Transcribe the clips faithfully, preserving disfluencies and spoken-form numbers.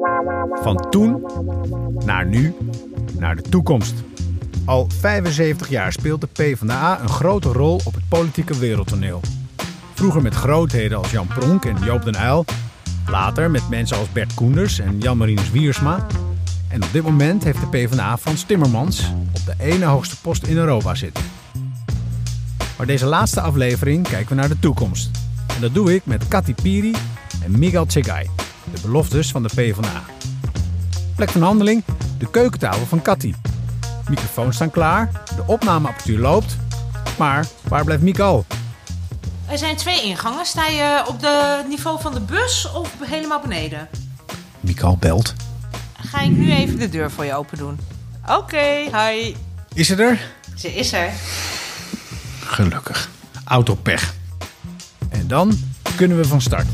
Van toen naar nu naar de toekomst. Al vijfenzeventig jaar speelt de PvdA een grote rol op het politieke wereldtoneel. Vroeger met grootheden als Jan Pronk en Joop den Uyl. Later met mensen als Bert Koenders en Jan-Marinus Wiersma. En op dit moment heeft de PvdA Frans Timmermans op de ene hoogste post in Europa zitten. Maar deze laatste aflevering kijken we naar de toekomst. En dat doe ik met Kati Piri en Miguel Tjegai, de beloftes van de PvdA. Plek van handeling, de keukentafel van Kati. Microfoons staan klaar, de opnameapparatuur loopt. Maar waar blijft Miguel? Er zijn twee ingangen. Sta je op het niveau van de bus of helemaal beneden? Miguel belt. Ga ik nu even de deur voor je open doen. Oké, okay, hi. Is ze er? Ze is er. Gelukkig. Autopech. En dan kunnen we van start.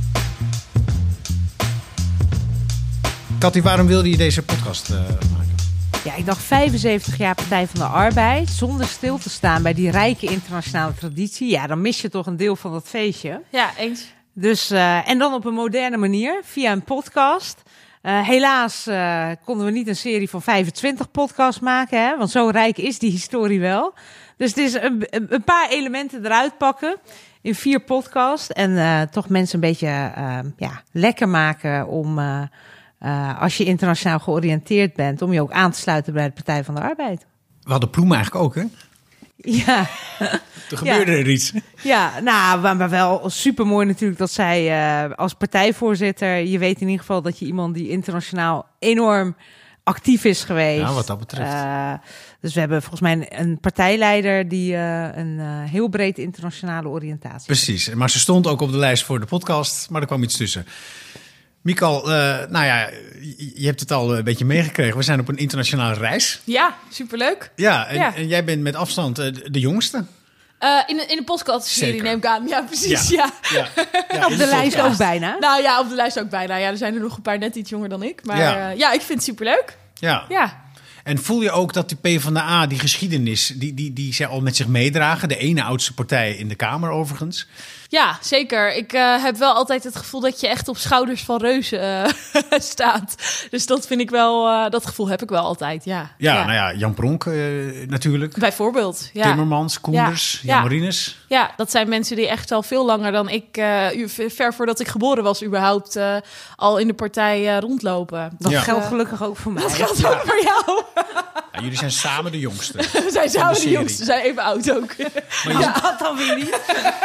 Kati, waarom wilde je deze podcast uh, maken? Ja, ik dacht vijfenzeventig jaar Partij van de Arbeid. Zonder stil te staan bij die rijke internationale traditie. Ja, dan mis je toch een deel van dat feestje. Ja, eens. Dus, uh, en dan op een moderne manier, via een podcast. Uh, helaas uh, konden we niet een serie van vijfentwintig podcasts maken. Hè? Want zo rijk is die historie wel. Dus het is een, een paar elementen eruit pakken in vier podcasts. En uh, toch mensen een beetje uh, ja, lekker maken om... Uh, Uh, als je internationaal georiënteerd bent, om je ook aan te sluiten bij de Partij van de Arbeid. We hadden Ploemen eigenlijk ook, hè? Ja. Er gebeurde ja. er iets. Ja, nou, maar wel supermooi natuurlijk dat zij uh, als partijvoorzitter... je weet in ieder geval dat je iemand die internationaal enorm actief is geweest. Ja, wat dat betreft. Uh, dus we hebben volgens mij een partijleider die uh, een uh, heel breed internationale oriëntatie Precies, heeft. Maar ze stond ook op de lijst voor de podcast, maar er kwam iets tussen. Mikael, uh, nou ja, je hebt het al een beetje meegekregen. We zijn op een internationale reis. Ja, superleuk. Ja, en, ja. en jij bent met afstand uh, de jongste. Uh, in, de, in de podcast-serie neem ik aan. Ja, precies. Ja. Ja. Ja. Ja, op de, de lijst ook bijna. Nou ja, op de lijst ook bijna. Ja, er zijn er nog een paar net iets jonger dan ik. Maar ja, uh, ja ik vind het superleuk. Ja. ja. En voel je ook dat de PvdA, die geschiedenis, die, die, die zij al met zich meedragen? De ene oudste partij in de Kamer overigens. Ja, zeker. Ik uh, heb wel altijd het gevoel dat je echt op schouders van reuzen uh, staat. Dus dat vind ik wel, uh, dat gevoel heb ik wel altijd, ja. Ja, ja. nou ja, Jan Pronk uh, natuurlijk. Bijvoorbeeld, ja. Timmermans, Koenders, ja. Jan Marinus. Ja. ja, dat zijn mensen die echt al veel langer dan ik, uh, ver voordat ik geboren was überhaupt, uh, al in de partij uh, rondlopen. Dat ja. geldt gelukkig ook voor mij. Dat geldt ja. ook voor jou. Ja, jullie zijn samen de jongsten. We zijn samen de, de jongsten, we zijn even oud ook. Maar je... ja, dat dan weer niet.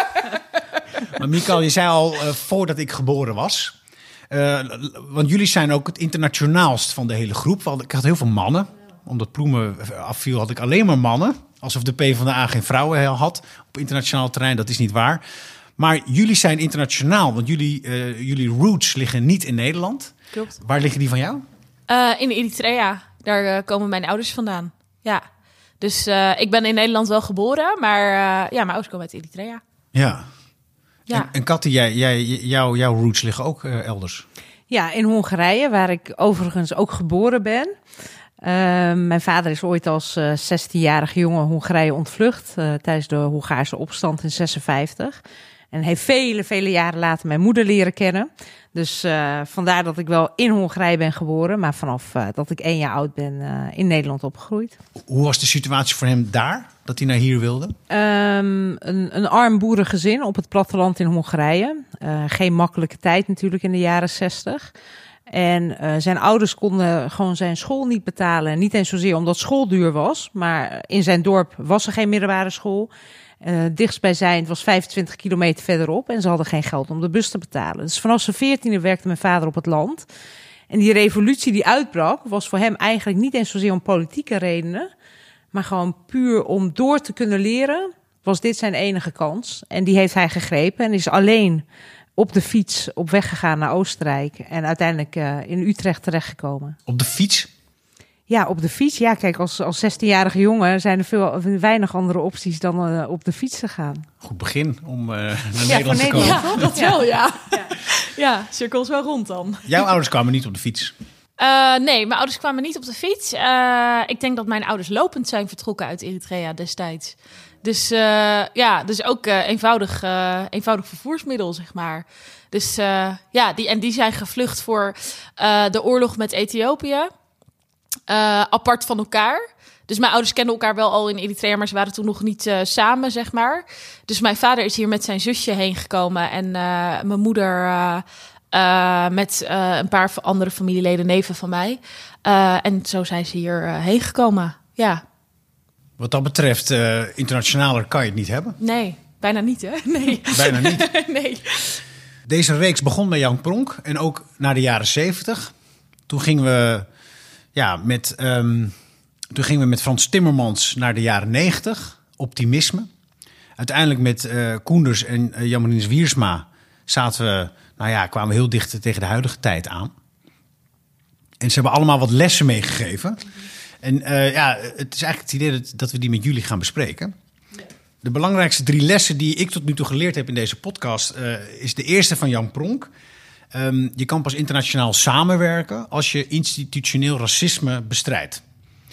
Maar Mikael, je zei al uh, voordat ik geboren was. Uh, want jullie zijn ook het internationaalst van de hele groep. Ik had heel veel mannen. Omdat Ploemen afviel, had ik alleen maar mannen. Alsof de PvdA geen vrouwen had op internationaal terrein. Dat is niet waar. Maar jullie zijn internationaal. Want jullie, uh, jullie roots liggen niet in Nederland. Klopt. Waar liggen die van jou? Uh, in Eritrea. Daar uh, komen mijn ouders vandaan. Ja. Dus uh, ik ben in Nederland wel geboren. Maar uh, ja, mijn ouders komen uit Eritrea. Ja. Ja. En, en Kati, jij, jij, jou, jouw roots liggen ook uh, elders? Ja, in Hongarije, waar ik overigens ook geboren ben. Uh, mijn vader is ooit als uh, zestienjarige jongen Hongarije ontvlucht uh, tijdens de Hongaarse opstand in zesenvijftig. En heeft vele, vele jaren later mijn moeder leren kennen. Dus uh, vandaar dat ik wel in Hongarije ben geboren, maar vanaf uh, dat ik één jaar oud ben uh, in Nederland opgegroeid. Hoe was de situatie voor hem daar, dat hij naar hier wilde? Um, een, een arm boerengezin op het platteland in Hongarije. Uh, geen makkelijke tijd natuurlijk in de jaren zestig. En uh, zijn ouders konden gewoon zijn school niet betalen. Niet eens zozeer omdat school duur was, maar in zijn dorp was er geen middelbare school. Uh, dichtstbijzijnd was vijfentwintig kilometer verderop en ze hadden geen geld om de bus te betalen. Dus vanaf zijn veertiende werkte mijn vader op het land. En die revolutie die uitbrak was voor hem eigenlijk niet eens zozeer om politieke redenen, maar gewoon puur om door te kunnen leren, was dit zijn enige kans. En die heeft hij gegrepen en is alleen op de fiets op weg gegaan naar Oostenrijk en uiteindelijk uh, in Utrecht terechtgekomen. Op de fiets? Ja, op de fiets. Ja, kijk, als, als zestienjarige jongen zijn er veel, weinig andere opties dan uh, op de fiets te gaan. Goed begin om uh, naar ja, Nederland te komen. Ja, dat wel, ja. Ja, ja cirkels wel rond dan. Jouw ouders kwamen niet op de fiets? Uh, nee, mijn ouders kwamen niet op de fiets. Uh, ik denk dat mijn ouders lopend zijn vertrokken uit Eritrea destijds. Dus uh, ja, dus ook uh, eenvoudig, uh, eenvoudig vervoersmiddel, zeg maar. Dus uh, ja, die, en die zijn gevlucht voor uh, de oorlog met Ethiopië. Uh, apart van elkaar. Dus mijn ouders kenden elkaar wel al in Eritrea, maar ze waren toen nog niet uh, samen, zeg maar. Dus mijn vader is hier met zijn zusje heen gekomen. En uh, mijn moeder uh, uh, met uh, een paar andere familieleden, neven van mij. Uh, en zo zijn ze hier uh, heen gekomen, ja. Wat dat betreft, uh, internationaler kan je het niet hebben. Nee, bijna niet, hè? Nee. Bijna niet. Nee. Deze reeks begon bij Jan Pronk en ook na de jaren zeventig. Toen gingen we, ja, met, um, toen gingen we met Frans Timmermans naar de jaren negentig. Optimisme. Uiteindelijk met uh, Koenders en uh, Jan-Marinus Wiersma zaten we, nou ja, kwamen we heel dicht tegen de huidige tijd aan. En ze hebben allemaal wat lessen meegegeven. En uh, ja, het is eigenlijk het idee dat, dat we die met jullie gaan bespreken. De belangrijkste drie lessen die ik tot nu toe geleerd heb in deze podcast Uh, is de eerste van Jan Pronk. Um, je kan pas internationaal samenwerken als je institutioneel racisme bestrijdt.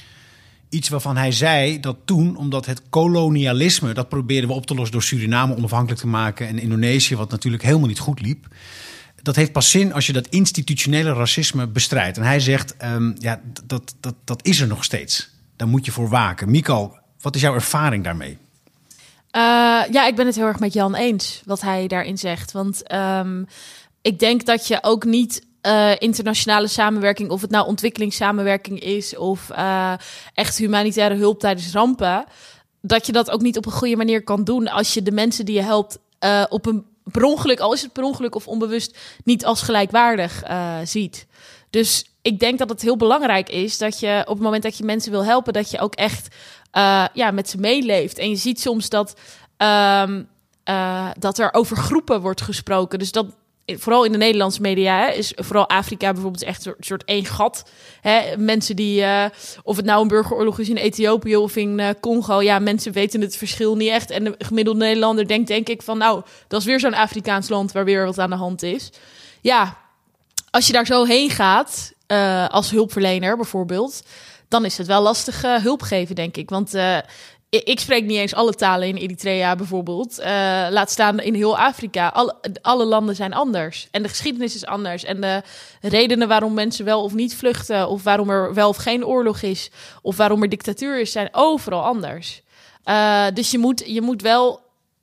Iets waarvan hij zei dat toen, omdat het kolonialisme, dat probeerden we op te lossen door Suriname onafhankelijk te maken en Indonesië, wat natuurlijk helemaal niet goed liep. Dat heeft pas zin als je dat institutionele racisme bestrijdt. En hij zegt, um, ja, dat, dat, dat is er nog steeds. Daar moet je voor waken. Mikal, wat is jouw ervaring daarmee? Uh, ja, ik ben het heel erg met Jan eens, wat hij daarin zegt. Want um, ik denk dat je ook niet uh, internationale samenwerking, of het nou ontwikkelingssamenwerking is of uh, echt humanitaire hulp tijdens rampen, dat je dat ook niet op een goede manier kan doen als je de mensen die je helpt uh, op een per ongeluk, al is het per ongeluk of onbewust, niet als gelijkwaardig uh, ziet. Dus ik denk dat het heel belangrijk is dat je op het moment dat je mensen wil helpen, dat je ook echt uh, ja, met ze meeleeft. En je ziet soms dat, um, uh, dat er over groepen wordt gesproken. Dus dat vooral in de Nederlandse media hè, is vooral Afrika bijvoorbeeld echt een soort één gat. Hè, mensen die, uh, of het nou een burgeroorlog is in Ethiopië of in uh, Congo, ja, mensen weten het verschil niet echt. En de gemiddelde Nederlander denkt denk ik van, nou, dat is weer zo'n Afrikaans land waar weer wat aan de hand is. Ja, als je daar zo heen gaat, uh, als hulpverlener bijvoorbeeld, dan is het wel lastig uh, hulp geven, denk ik. Want uh, ik spreek niet eens alle talen in Eritrea bijvoorbeeld. Uh, laat staan in heel Afrika. Alle, alle landen zijn anders. En de geschiedenis is anders. En de redenen waarom mensen wel of niet vluchten, of waarom er wel of geen oorlog is, of waarom er dictatuur is, zijn overal anders. Uh, dus je moet, je moet wel,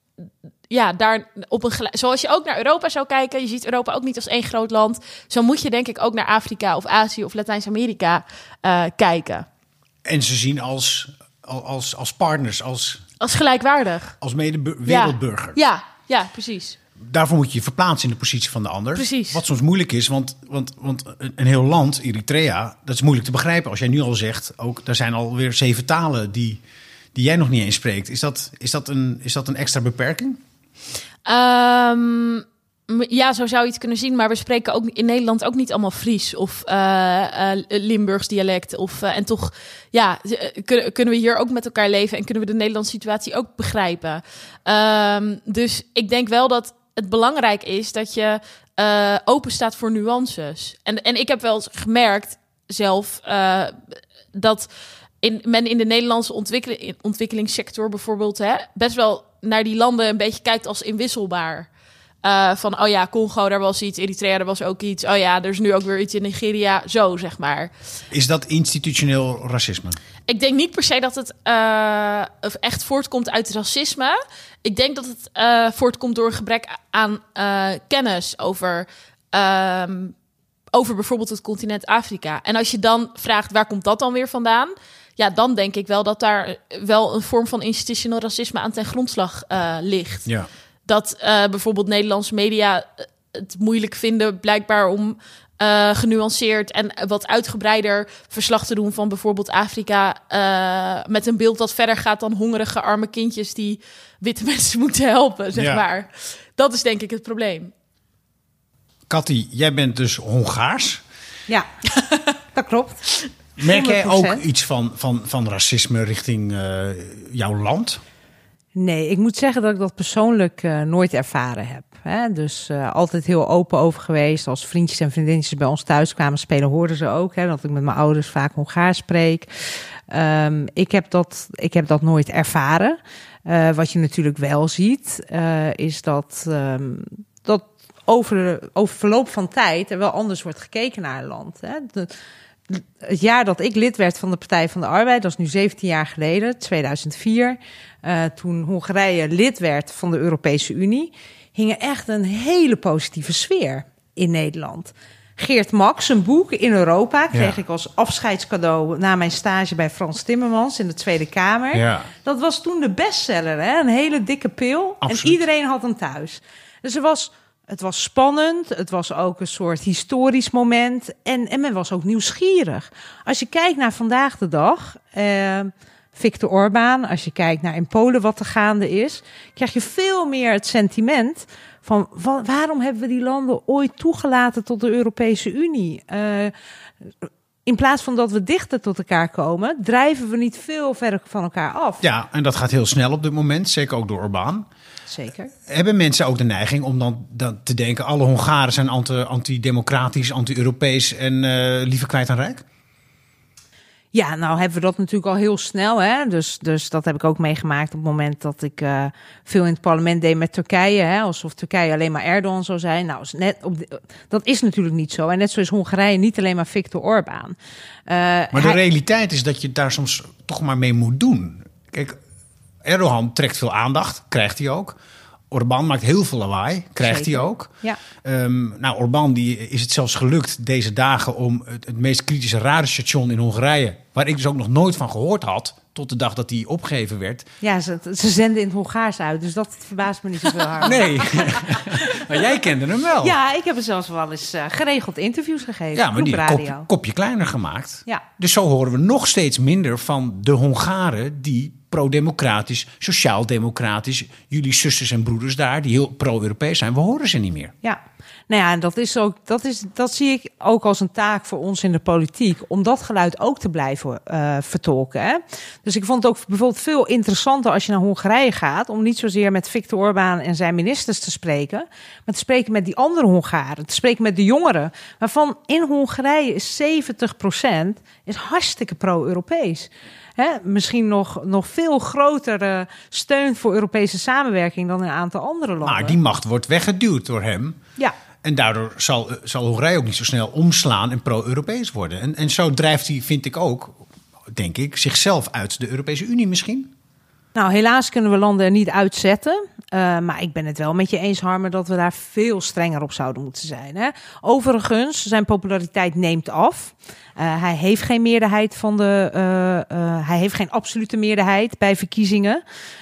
ja, daar op een gelijk, zoals je ook naar Europa zou kijken, je ziet Europa ook niet als één groot land, zo moet je denk ik ook naar Afrika of Azië of Latijns-Amerika uh, kijken. En ze zien als Als, als partners, als, als gelijkwaardig. Als mede-wereldburger. Ja. ja, ja, precies. Daarvoor moet je je verplaatsen in de positie van de ander. Precies. Wat soms moeilijk is, want, want, want een heel land, Eritrea, dat is moeilijk te begrijpen. Als jij nu al zegt, ook daar zijn alweer zeven talen die, die jij nog niet eens spreekt. Is dat, is dat, een, is dat een extra beperking? Um... Ja, zo zou je het kunnen zien. Maar we spreken ook in Nederland ook niet allemaal Fries of uh, uh, Limburgs dialect. Of, uh, en toch ja, kunnen, kunnen we hier ook met elkaar leven en kunnen we de Nederlandse situatie ook begrijpen. Um, dus ik denk wel dat het belangrijk is dat je uh, open staat voor nuances. En, en ik heb wel eens gemerkt zelf uh, dat in, men in de Nederlandse ontwikkeling, ontwikkelingssector bijvoorbeeld hè, best wel naar die landen een beetje kijkt als inwisselbaar. Uh, van, oh ja, Congo, daar was iets. Eritrea, daar was ook iets. Oh ja, er is nu ook weer iets in Nigeria. Zo, zeg maar. Is dat institutioneel racisme? Ik denk niet per se dat het uh, echt voortkomt uit racisme. Ik denk dat het uh, voortkomt door een gebrek aan uh, kennis over, uh, over bijvoorbeeld het continent Afrika. En als je dan vraagt, waar komt dat dan weer vandaan? Ja, dan denk ik wel dat daar wel een vorm van institutioneel racisme aan ten grondslag uh, ligt. Ja. Dat uh, bijvoorbeeld Nederlandse media het moeilijk vinden blijkbaar om uh, genuanceerd en wat uitgebreider verslag te doen van bijvoorbeeld Afrika uh, met een beeld dat verder gaat dan hongerige arme kindjes die witte mensen moeten helpen, zeg ja. maar. Dat is denk ik het probleem. Katty, jij bent dus Hongaars. Ja, dat klopt. Merk jij ook iets van, van, van racisme richting uh, jouw land? Nee, ik moet zeggen dat ik dat persoonlijk uh, nooit ervaren heb. Hè? Dus uh, altijd heel open over geweest. Als vriendjes en vriendinnetjes bij ons thuis kwamen spelen, hoorden ze ook hè, dat ik met mijn ouders vaak Hongaars spreek. Um, ik, heb dat, ik heb dat nooit ervaren. Uh, wat je natuurlijk wel ziet, uh, is dat, um, dat over, de, over verloop van tijd er wel anders wordt gekeken naar een land. Hè. De, het jaar dat ik lid werd van de Partij van de Arbeid, dat is nu zeventien jaar geleden, tweeduizend vier, uh, toen Hongarije lid werd van de Europese Unie, hing er echt een hele positieve sfeer in Nederland. Geert Mak, zijn boek In Europa, kreeg ja. ik als afscheidscadeau na mijn stage bij Frans Timmermans in de Tweede Kamer. Ja. Dat was toen de bestseller, hè? Een hele dikke pil. Absoluut. En iedereen had hem thuis. Dus er was, het was spannend, het was ook een soort historisch moment. En, en men was ook nieuwsgierig. Als je kijkt naar vandaag de dag, eh, Viktor Orbán, als je kijkt naar in Polen wat er gaande is, krijg je veel meer het sentiment van, van waarom hebben we die landen ooit toegelaten tot de Europese Unie? Uh, in plaats van dat we dichter tot elkaar komen, drijven we niet veel verder van elkaar af. Ja, en dat gaat heel snel op dit moment, zeker ook door Orbán. Zeker. Hebben mensen ook de neiging om dan, dan te denken, alle Hongaren zijn anti, antidemocratisch, anti-Europees en uh, liever kwijt dan rijk? Ja, nou hebben we dat natuurlijk al heel snel. Hè? Dus, dus dat heb ik ook meegemaakt op het moment dat ik uh, veel in het parlement deed met Turkije. Hè? Alsof Turkije alleen maar Erdogan zou zijn. Nou, net op de, dat is natuurlijk niet zo. En net zo is Hongarije niet alleen maar Viktor Orbán. Uh, maar de hij... realiteit is dat je daar soms toch maar mee moet doen. Kijk, Erdogan trekt veel aandacht, krijgt hij ook. Orbán maakt heel veel lawaai, krijgt Zeker. hij ook. Ja. Um, nou, Orbán die is het zelfs gelukt deze dagen om het, het meest kritische radiostation in Hongarije, waar ik dus ook nog nooit van gehoord had, tot de dag dat die opgegeven werd. Ja, ze, ze zenden in het Hongaars uit, dus dat verbaast me niet zoveel hard. Nee, maar jij kende hem wel. Ja, ik heb er zelfs wel eens uh, geregeld interviews gegeven. Ja, maar die kopje, kopje kleiner gemaakt. Ja. Dus zo horen we nog steeds minder van de Hongaren die pro-democratisch, sociaal-democratisch, jullie zusters en broeders daar, die heel pro-Europees zijn, we horen ze niet meer. Ja, nou ja, dat is ook, dat is, dat zie ik ook als een taak voor ons in de politiek, om dat geluid ook te blijven uh, vertolken. Hè? Dus ik vond het ook bijvoorbeeld veel interessanter als je naar Hongarije gaat, om niet zozeer met Viktor Orbán en zijn ministers te spreken, maar te spreken met die andere Hongaren, te spreken met de jongeren, waarvan in Hongarije is zeventig procent is hartstikke pro-Europees. Hè, misschien nog, nog veel grotere steun voor Europese samenwerking dan in een aantal andere landen. Maar die macht wordt weggeduwd door hem. Ja. En daardoor zal, zal Hongarije ook niet zo snel omslaan en pro-Europees worden. En, en zo drijft hij, vind ik ook, denk ik, zichzelf uit de Europese Unie misschien. Nou, helaas kunnen we landen er niet uitzetten. Uh, maar ik ben het wel met je eens, Harmer, dat we daar veel strenger op zouden moeten zijn. Hè? Overigens, zijn populariteit neemt af. Uh, hij heeft geen meerderheid van de. Uh, uh, hij heeft geen absolute meerderheid bij verkiezingen.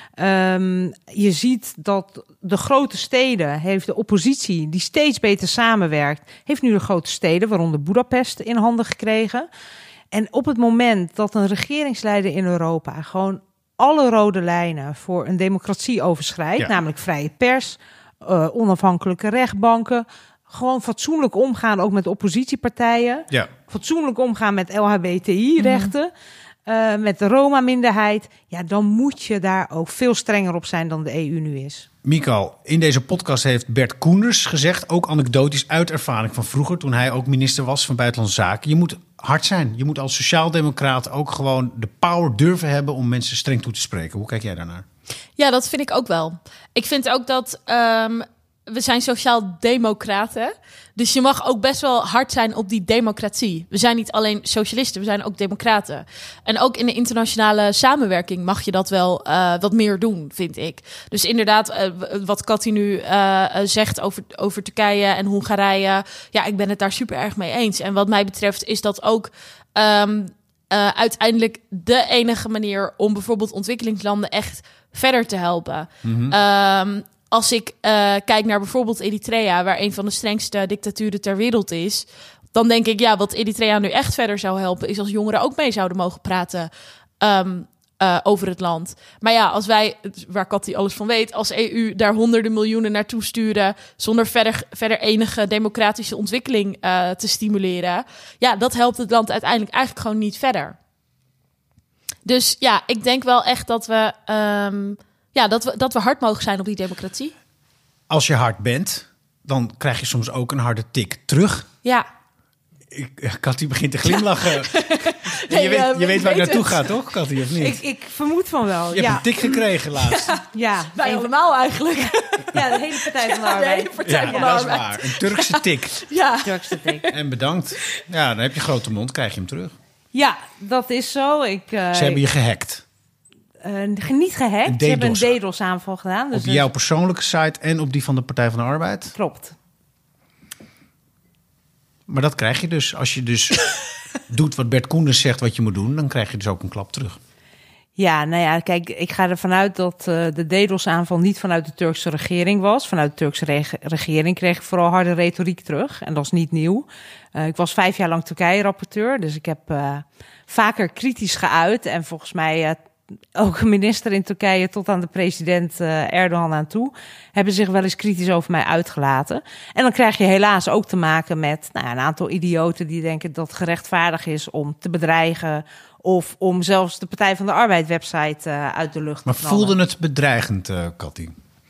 Um, je ziet dat de grote steden heeft de oppositie die steeds beter samenwerkt, heeft nu de grote steden, waaronder Budapest, in handen gekregen. En op het moment dat een regeringsleider in Europa gewoon alle rode lijnen voor een democratie overschrijdt, ja. namelijk vrije pers, uh, onafhankelijke rechtbanken, gewoon fatsoenlijk omgaan ook met de oppositiepartijen, ja. fatsoenlijk omgaan met L H B T I-rechten, mm. uh, met de Roma-minderheid, ja, dan moet je daar ook veel strenger op zijn dan de E U nu is. Michael, in deze podcast heeft Bert Koenders gezegd, ook anekdotisch uit ervaring van vroeger, toen hij ook minister was van Buitenlandse Zaken, je moet hard zijn. Je moet als sociaaldemocraat ook gewoon de power durven hebben om mensen streng toe te spreken. Hoe kijk jij daarnaar? Ja, dat vind ik ook wel. Ik vind ook dat um, we zijn sociaal-democraten. Dus je mag ook best wel hard zijn op die democratie. We zijn niet alleen socialisten, we zijn ook democraten. En ook in de internationale samenwerking mag je dat wel uh, wat meer doen, vind ik. Dus inderdaad, uh, wat Katty nu uh, zegt over, over Turkije en Hongarije, ja, ik ben het daar super erg mee eens. En wat mij betreft is dat ook um, uh, uiteindelijk de enige manier om bijvoorbeeld ontwikkelingslanden echt verder te helpen. Mm-hmm. Um, Als ik uh, kijk naar bijvoorbeeld Eritrea, waar een van de strengste dictaturen ter wereld is, dan denk ik, ja, wat Eritrea nu echt verder zou helpen, is als jongeren ook mee zouden mogen praten um, uh, over het land. Maar ja, als wij, waar Katty alles van weet, als E U daar honderden miljoenen naartoe sturen, zonder verder, verder enige democratische ontwikkeling uh, te stimuleren, ja, dat helpt het land uiteindelijk eigenlijk gewoon niet verder. Dus ja, ik denk wel echt dat we Um, Ja, dat we, dat we hard mogen zijn op die democratie. Als je hard bent, dan krijg je soms ook een harde tik terug. Ja. Ik, Katty begint te glimlachen. nee, je weet, uh, je weet waar ik naartoe ga, toch, Katty, of niet? Ik, ik vermoed van wel, Je ja. hebt een tik gekregen laatst. ja, wij allemaal eigenlijk. Ja, de hele Partij van de Ja, de Arbeid. hele Partij Ja, van de dat is Arbeid. waar. Een Turkse tik. Ja. Turkse tik. En bedankt. Ja, dan heb je grote mond, krijg je hem terug. Ja, dat is zo. Ik, uh, Ze hebben je gehackt. uh, niet gehackt. Een Ze hebben een DDoS. DDoS-aanval gedaan. Dus Op jouw persoonlijke site en op die van de Partij van de Arbeid. Klopt. Maar dat krijg je dus. Als je dus doet wat Bert Koenders zegt wat je moet doen, dan krijg je dus ook een klap terug. Ja, nou ja, kijk, ik ga ervan uit dat uh, de DDoS-aanval niet vanuit de Turkse regering was. Vanuit de Turkse reg- regering kreeg ik vooral harde retoriek terug. En dat is niet nieuw. Uh, ik was vijf jaar lang Turkije-rapporteur, dus ik heb uh, vaker kritisch geuit. En volgens mij uh, ook een minister in Turkije tot aan de president uh, Erdogan aan toe hebben zich wel eens kritisch over mij uitgelaten. En dan krijg je helaas ook te maken met nou ja, een aantal idioten die denken dat het gerechtvaardig is om te bedreigen of om zelfs de Partij van de Arbeid website uh, uit de lucht Maar te knallen. voelde het bedreigend, uh, Katty?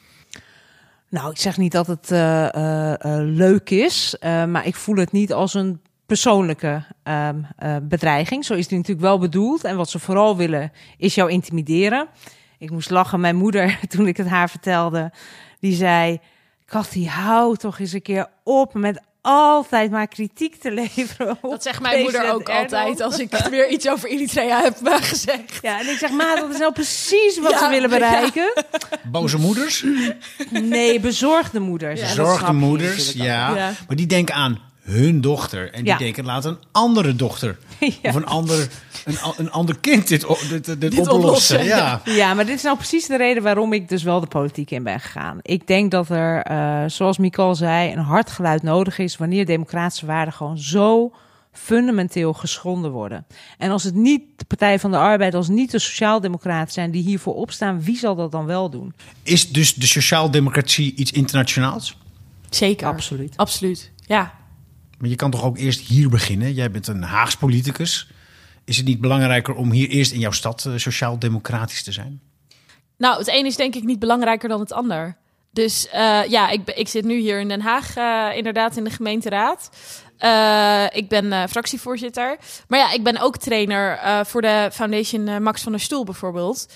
Nou, ik zeg niet dat het uh, uh, uh, leuk is, uh, maar ik voel het niet als een persoonlijke uh, uh, bedreiging. Zo is die natuurlijk wel bedoeld. En wat ze vooral willen is jou intimideren. Ik moest lachen. Mijn moeder, toen ik het haar vertelde, die zei: Katty, hou toch eens een keer op met altijd maar kritiek te leveren. Dat zegt mijn moeder ook altijd als ik weer iets over Eritrea heb uh, gezegd. Ja, en ik zeg, maar dat is nou precies wat Ja, ze willen bereiken. Ja. Boze moeders? Nee, bezorgde moeders. Ja, En dat Bezorgde snap je moeders, natuurlijk ja. ook. Ja. Maar die denken aan hun dochter. En die Ja. denken, laat een andere dochter. Ja. Of een ander, een, een ander kind dit, o- dit, dit, Dit oplossen. oplossen, Ja. Ja, maar dit is nou precies de reden waarom ik dus wel de politiek in ben gegaan. Ik denk dat er, uh, zoals Nicole zei, een hard geluid nodig is wanneer democratische waarden gewoon zo fundamenteel geschonden worden. En als het niet de Partij van de Arbeid, als het niet de Sociaaldemocraten zijn die hiervoor opstaan, wie zal dat dan wel doen? Is dus de sociaaldemocratie iets internationaals? Zeker. Absoluut. Absoluut, ja. Maar je kan toch ook eerst hier beginnen? Jij bent een Haags politicus. Is het niet belangrijker om hier eerst in jouw stad uh, sociaal-democratisch te zijn? Nou, het een is denk ik niet belangrijker dan het ander. Dus uh, ja, ik, ik zit nu hier in Den Haag, uh, inderdaad in de gemeenteraad. Uh, ik ben uh, fractievoorzitter. Maar ja, ik ben ook trainer uh, voor de Foundation uh, Max van der Stoel bijvoorbeeld.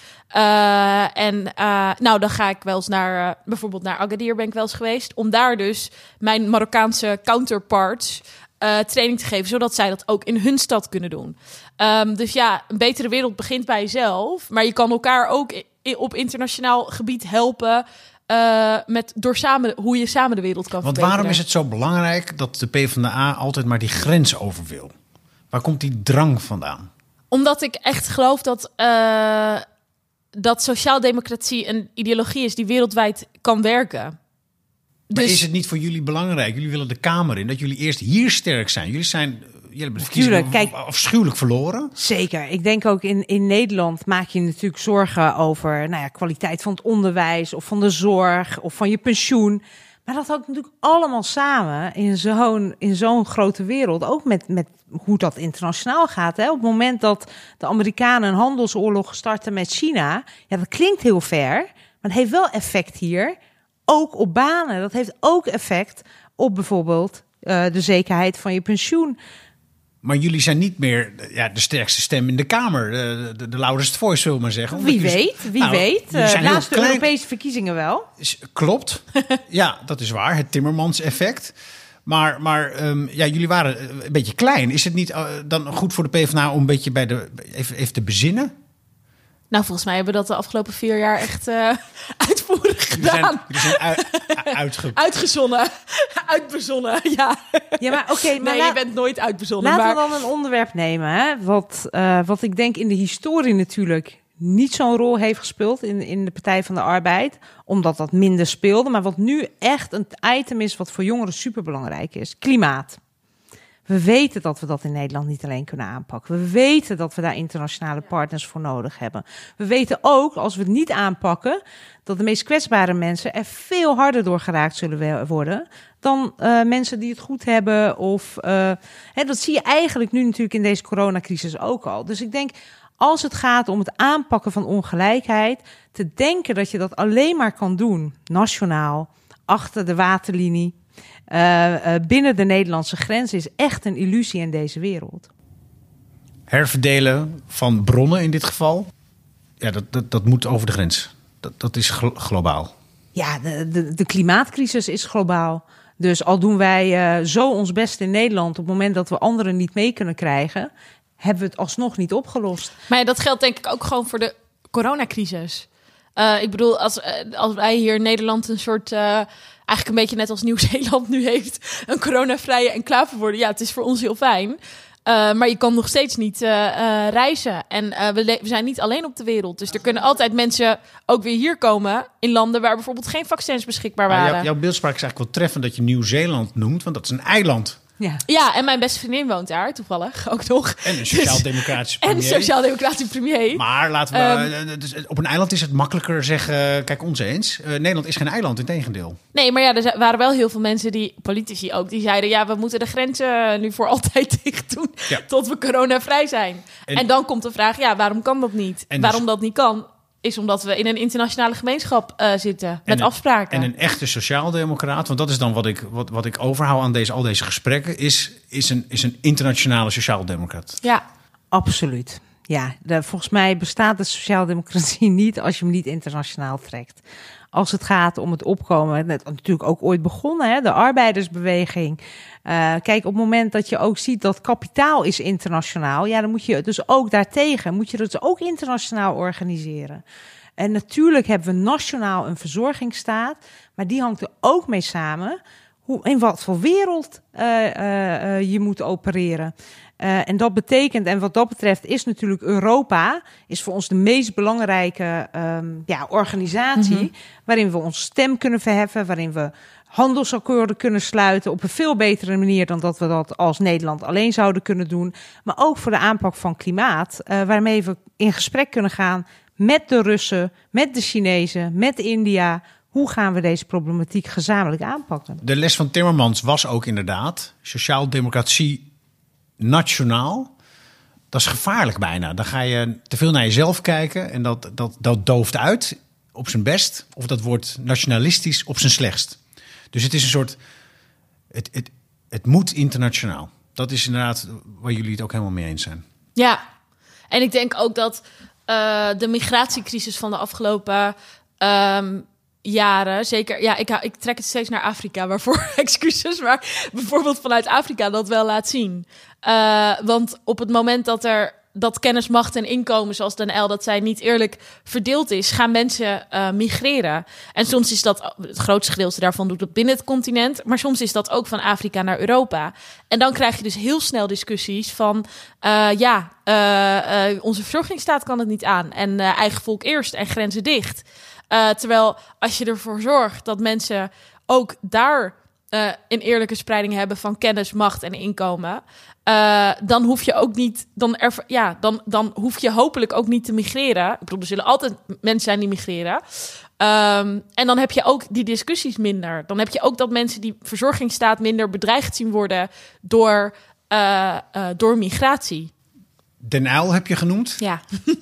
Uh, en uh, nou, dan ga ik wel eens naar, uh, bijvoorbeeld naar Agadir ben ik wel eens geweest. Om daar dus mijn Marokkaanse counterparts uh, training te geven. Zodat zij dat ook in hun stad kunnen doen. Um, dus ja, een betere wereld begint bij jezelf. Maar je kan elkaar ook i- op internationaal gebied helpen. Uh, met door samen, hoe je samen de wereld kan Want verbeteren. waarom is het zo belangrijk dat de PvdA altijd maar die grens over wil? Waar komt die drang vandaan? Omdat ik echt geloof dat, uh, dat sociaaldemocratie een ideologie is die wereldwijd kan werken. Maar Dus is het niet voor jullie belangrijk? Jullie willen de Kamer in, dat jullie eerst hier sterk zijn. Jullie zijn jullie hebben de verkiezingen Tuurlijk, kijk. afschuwelijk verloren. Zeker. Ik denk ook in, in Nederland maak je natuurlijk zorgen over nou ja, kwaliteit van het onderwijs of van de zorg of van je pensioen. Maar dat hangt natuurlijk allemaal samen in zo'n, in zo'n grote wereld. Ook met, met hoe dat internationaal gaat. Hè? Op het moment dat de Amerikanen een handelsoorlog starten met China. Ja, dat klinkt heel ver, maar het heeft wel effect hier. Ook op banen. Dat heeft ook effect op bijvoorbeeld uh, de zekerheid van je pensioen. Maar jullie zijn niet meer ja, de sterkste stem in de Kamer. De, de, de loudest voice, zullen we maar zeggen. Wie Omdat jullie- weet, wie Nou, weet. jullie Uh, zijn heel naast de klein. Europese verkiezingen wel. Is- Klopt. Ja, dat is waar. Het Timmermans-effect. Maar, maar um, ja, jullie waren een beetje klein. Is het niet uh, dan goed voor de PvdA om een beetje bij de even, even te bezinnen? nou, volgens mij hebben we dat de afgelopen vier jaar echt uh, uitvoerig Jullie zijn, gedaan. jullie zijn uit, uitge... Uitgezonnen. Uitbezonnen, ja. Ja, maar oké, maar Nee, la- je bent nooit uitbezonnen. laten maar... we dan een onderwerp nemen. Hè? Wat, uh, wat ik denk in de historie natuurlijk niet zo'n rol heeft gespeeld in, in de Partij van de Arbeid. Omdat dat minder speelde. Maar wat nu echt een item is wat voor jongeren superbelangrijk is. Klimaat. We weten dat we dat in Nederland niet alleen kunnen aanpakken. We weten dat we daar internationale partners voor nodig hebben. We weten ook, als we het niet aanpakken, dat de meest kwetsbare mensen er veel harder door geraakt zullen worden dan uh, mensen die het goed hebben. Of uh, hè, dat zie je eigenlijk nu natuurlijk in deze coronacrisis ook al. Dus ik denk, als het gaat om het aanpakken van ongelijkheid, te denken dat je dat alleen maar kan doen, nationaal, achter de waterlinie, Uh, uh, binnen de Nederlandse grens is echt een illusie in deze wereld. Herverdelen van bronnen in dit geval. Ja, dat, dat, dat moet over de grens. Dat, dat is glo- globaal. Ja, de, de, de klimaatcrisis is globaal. Dus al doen wij uh, zo ons best in Nederland... op het moment dat we anderen niet mee kunnen krijgen... hebben we het alsnog niet opgelost. Maar ja, dat geldt denk ik ook gewoon voor de coronacrisis. Uh, ik bedoel, als, uh, als wij hier in Nederland een soort... Uh, eigenlijk een beetje net als Nieuw-Zeeland nu heeft... een coronavrije enclave worden. Ja, het is voor ons heel fijn... Uh, maar je kan nog steeds niet uh, uh, reizen. En uh, we, le- we zijn niet alleen op de wereld. Dus er kunnen altijd mensen ook weer hier komen... in landen waar bijvoorbeeld geen vaccins beschikbaar waren. Ah, jou, jouw beeldspraak is eigenlijk wel treffend dat je Nieuw-Zeeland noemt... want dat is een eiland. Ja. ja, en mijn beste vriendin woont daar, toevallig, ook nog. En een sociaal-democratische premier. En een sociaal-democratische premier. Maar laten we... Um, dus op een eiland is het makkelijker zeggen... kijk, ons eens. Uh, Nederland is geen eiland, integendeel. Nee, maar ja, er waren wel heel veel mensen, die politici ook... die zeiden, ja, we moeten de grenzen nu voor altijd dicht doen... Ja. tot we coronavrij zijn. En, en dan komt de vraag, ja, waarom kan dat niet? En waarom dus, dat niet kan... is omdat we in een internationale gemeenschap uh, zitten met een, afspraken. En een echte sociaaldemocraat, want dat is dan wat ik, wat, wat ik overhoud aan deze, al deze gesprekken... is, is, een, is een internationale sociaaldemocraat. Ja, absoluut. Ja, de, volgens mij bestaat de sociaaldemocratie niet als je hem niet internationaal trekt. Als het gaat om het opkomen, net natuurlijk ook ooit begonnen, hè, de arbeidersbeweging. Uh, kijk, op het moment dat je ook ziet dat kapitaal is internationaal, ja, dan moet je dus ook daartegen, moet je het dus ook internationaal organiseren. En natuurlijk hebben we nationaal een verzorgingsstaat, maar die hangt er ook mee samen hoe, in wat voor wereld uh, uh, uh, je moet opereren. Uh, en dat betekent, en wat dat betreft is natuurlijk Europa... is voor ons de meest belangrijke um, ja, organisatie... Mm-hmm. waarin we onze stem kunnen verheffen... waarin we handelsakkoorden kunnen sluiten... op een veel betere manier dan dat we dat als Nederland alleen zouden kunnen doen. Maar ook voor de aanpak van klimaat... Uh, waarmee we in gesprek kunnen gaan met de Russen... met de Chinezen, met India... Hoe gaan we deze problematiek gezamenlijk aanpakken? De les van Timmermans was ook inderdaad... sociaaldemocratie nationaal, dat is gevaarlijk bijna. Dan ga je te veel naar jezelf kijken en dat, dat, dat dooft uit op zijn best. Of dat wordt nationalistisch op zijn slechtst. Dus het is een soort... Het, het, het moet internationaal. Dat is inderdaad waar jullie het ook helemaal mee eens zijn. Ja, en ik denk ook dat uh, de migratiecrisis van de afgelopen... Um, jaren, zeker. Ja, ik, ik trek het steeds naar Afrika, waarvoor excuses, maar bijvoorbeeld vanuit Afrika dat wel laat zien. Uh, want op het moment dat er dat kennis, macht en inkomen, zoals Den L, dat zij niet eerlijk verdeeld is, gaan mensen uh, migreren. En soms is dat, het grootste gedeelte daarvan doet het binnen het continent, maar soms is dat ook van Afrika naar Europa. En dan krijg je dus heel snel discussies van, uh, ja, uh, uh, onze verzorgingsstaat kan het niet aan. En uh, eigen volk eerst en grenzen dicht. Uh, terwijl als je ervoor zorgt dat mensen ook daar uh, een eerlijke spreiding hebben van kennis, macht en inkomen, uh, dan hoef je ook niet, dan, erv- ja, dan, dan hoef je hopelijk ook niet te migreren. Ik bedoel, er zullen altijd mensen zijn die migreren. Um, en dan heb je ook die discussies minder. Dan heb je ook dat mensen die verzorgingsstaat minder bedreigd zien worden door, uh, uh, door migratie. Den Uyl heb je genoemd. Ja.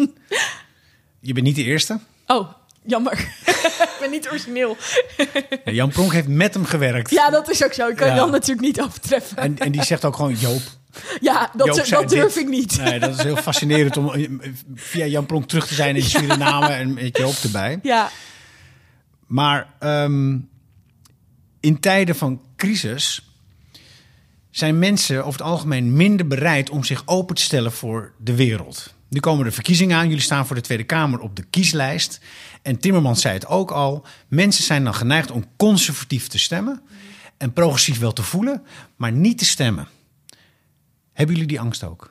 Je bent niet de eerste. Oh. Jammer. Ik ben niet origineel. Ja, Jan Pronk heeft met hem gewerkt. Ja, dat is ook zo. Ik kan ja. Jan natuurlijk niet overtreffen. En, en die zegt ook gewoon Joop. Ja, dat, Joop dat durf dit. ik niet. Nee, dat is heel fascinerend om via Jan Pronk terug te zijn in Suriname en met Joop erbij. Ja. Maar um, in tijden van crisis zijn mensen over het algemeen minder bereid om zich open te stellen voor de wereld. Nu komen de verkiezingen aan. Jullie staan voor de Tweede Kamer op de kieslijst. En Timmermans zei het ook al. Mensen zijn dan geneigd om conservatief te stemmen. En progressief wel te voelen, maar niet te stemmen. Hebben jullie die angst ook?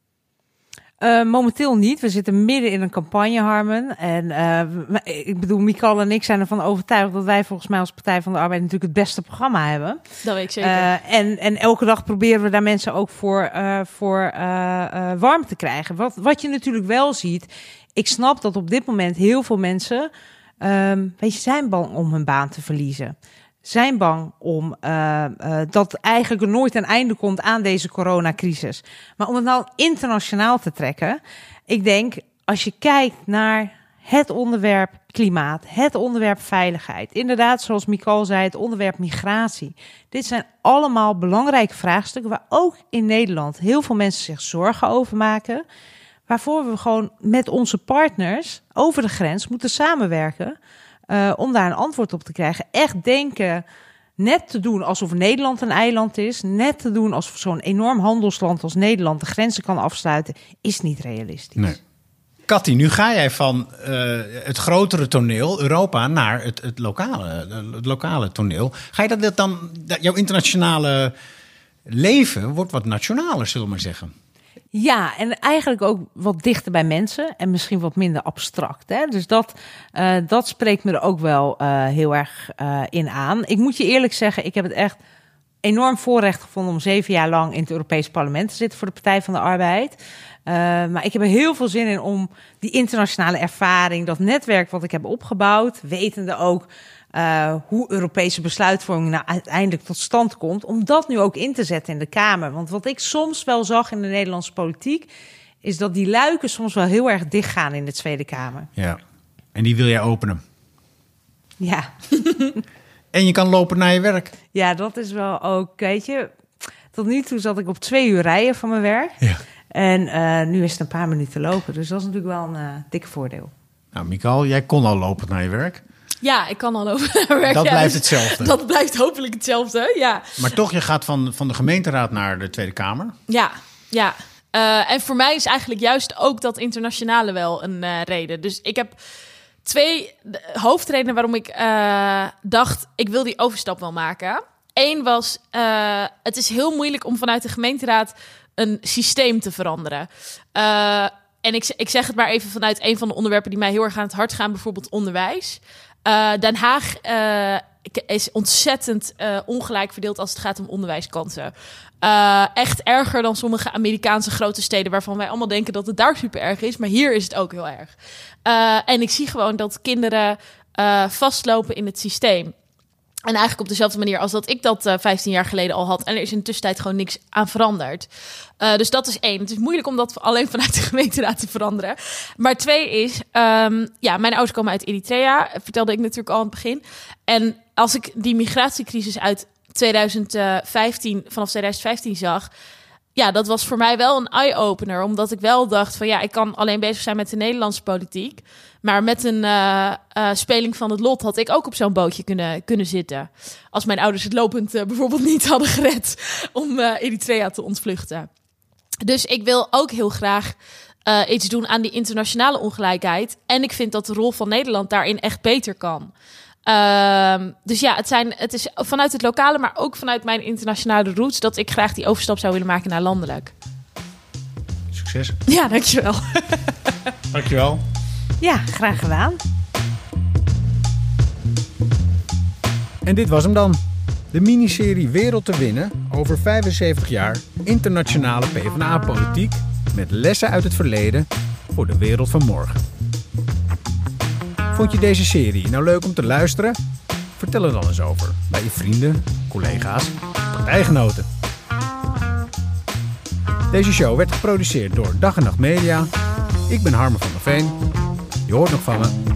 Uh, momenteel niet. We zitten midden in een campagne, Harmen. En uh, ik bedoel, Mikal en ik zijn ervan overtuigd dat wij volgens mij als Partij van de Arbeid natuurlijk het beste programma hebben. Dat weet ik zeker. Uh, en, en elke dag proberen we daar mensen ook voor, uh, voor uh, uh, warm te krijgen. Wat, wat je natuurlijk wel ziet, ik snap dat op dit moment heel veel mensen, um, weet je, zijn bang om hun baan te verliezen. Zijn bang om uh, uh, dat eigenlijk er nooit een einde komt aan deze coronacrisis. Maar om het nou internationaal te trekken, ik denk, als je kijkt naar het onderwerp klimaat, het onderwerp veiligheid, inderdaad, zoals Mikal zei, het onderwerp migratie. Dit zijn allemaal belangrijke vraagstukken waar ook in Nederland heel veel mensen zich zorgen over maken, waarvoor we gewoon met onze partners over de grens moeten samenwerken. uh, om daar een antwoord op te krijgen. Echt denken, net te doen alsof Nederland een eiland is, net te doen alsof zo'n enorm handelsland als Nederland de grenzen kan afsluiten, is niet realistisch. Nee. Katty, nu ga jij van uh, het grotere toneel, Europa, naar het, het, lokale, het lokale toneel. Ga je dat dan, dat jouw internationale leven wordt wat nationaler, zullen we maar zeggen? Ja, en eigenlijk ook wat dichter bij mensen en misschien wat minder abstract. Hè? Dus dat, uh, dat spreekt me er ook wel uh, heel erg uh, in aan. Ik moet je eerlijk zeggen, ik heb het echt enorm voorrecht gevonden om zeven jaar lang in het Europees Parlement te zitten voor de Partij van de Arbeid. Uh, maar ik heb er heel veel zin in om die internationale ervaring, dat netwerk wat ik heb opgebouwd, wetende ook uh, hoe Europese besluitvorming nou uiteindelijk tot stand komt, om dat nu ook in te zetten in de Kamer. Want wat ik soms wel zag in de Nederlandse politiek, is dat die luiken soms wel heel erg dicht gaan in de Tweede Kamer. Ja, en die wil jij openen. Ja. En je kan lopen naar je werk. Ja, dat is wel ook, weet je, tot nu toe zat ik op twee uur rijden van mijn werk. Ja. En uh, nu is het een paar minuten lopen. Dus dat is natuurlijk wel een uh, dik voordeel. Nou, Mikael, jij kon al lopen naar je werk. Ja, ik kan al lopen naar werk. Dat ja, blijft dus hetzelfde. Dat blijft hopelijk hetzelfde, ja. Maar toch, je gaat van, van de gemeenteraad naar de Tweede Kamer. Ja, ja. Uh, en voor mij is eigenlijk juist ook dat internationale wel een uh, reden. Dus ik heb twee hoofdredenen waarom ik uh, dacht, ik wil die overstap wel maken. Eén was, uh, het is heel moeilijk om vanuit de gemeenteraad een systeem te veranderen. Uh, en ik, ik zeg het maar even vanuit een van de onderwerpen die mij heel erg aan het hart gaan, bijvoorbeeld onderwijs. Uh, Den Haag uh, is ontzettend uh, ongelijk verdeeld als het gaat om onderwijskansen. Uh, echt erger dan sommige Amerikaanse grote steden, waarvan wij allemaal denken dat het daar super erg is. Maar hier is het ook heel erg. Uh, en ik zie gewoon dat kinderen uh, vastlopen in het systeem. En eigenlijk op dezelfde manier als dat ik dat uh, vijftien jaar geleden al had. En er is in de tussentijd gewoon niks aan veranderd. Uh, dus dat is één. Het is moeilijk om dat alleen vanuit de gemeenteraad te veranderen. Maar twee is, um, ja, mijn ouders komen uit Eritrea. Vertelde ik natuurlijk al aan het begin. En als ik die migratiecrisis uit twintig vijftien, vanaf twintig vijftien zag, ja, dat was voor mij wel een eye-opener. Omdat ik wel dacht van ja, ik kan alleen bezig zijn met de Nederlandse politiek. Maar met een uh, uh, speling van het lot had ik ook op zo'n bootje kunnen, kunnen zitten. Als mijn ouders het lopend uh, bijvoorbeeld niet hadden gered om uh, Eritrea te ontvluchten. Dus ik wil ook heel graag uh, iets doen aan die internationale ongelijkheid. En ik vind dat de rol van Nederland daarin echt beter kan. Uh, dus ja, het, zijn, het is vanuit het lokale, maar ook vanuit mijn internationale roots, dat ik graag die overstap zou willen maken naar landelijk. Succes. Ja, dankjewel. Dankjewel. Ja, graag gedaan. En dit was hem dan. De miniserie Wereld te winnen over vijfenzeventig jaar internationale PvdA-politiek met lessen uit het verleden voor de wereld van morgen. Vond je deze serie nou leuk om te luisteren? Vertel er dan eens over bij je vrienden, collega's, partijgenoten. Deze show werd geproduceerd door Dag en Nacht Media. Ik ben Harmen van der Veen. Je hoort nog van me.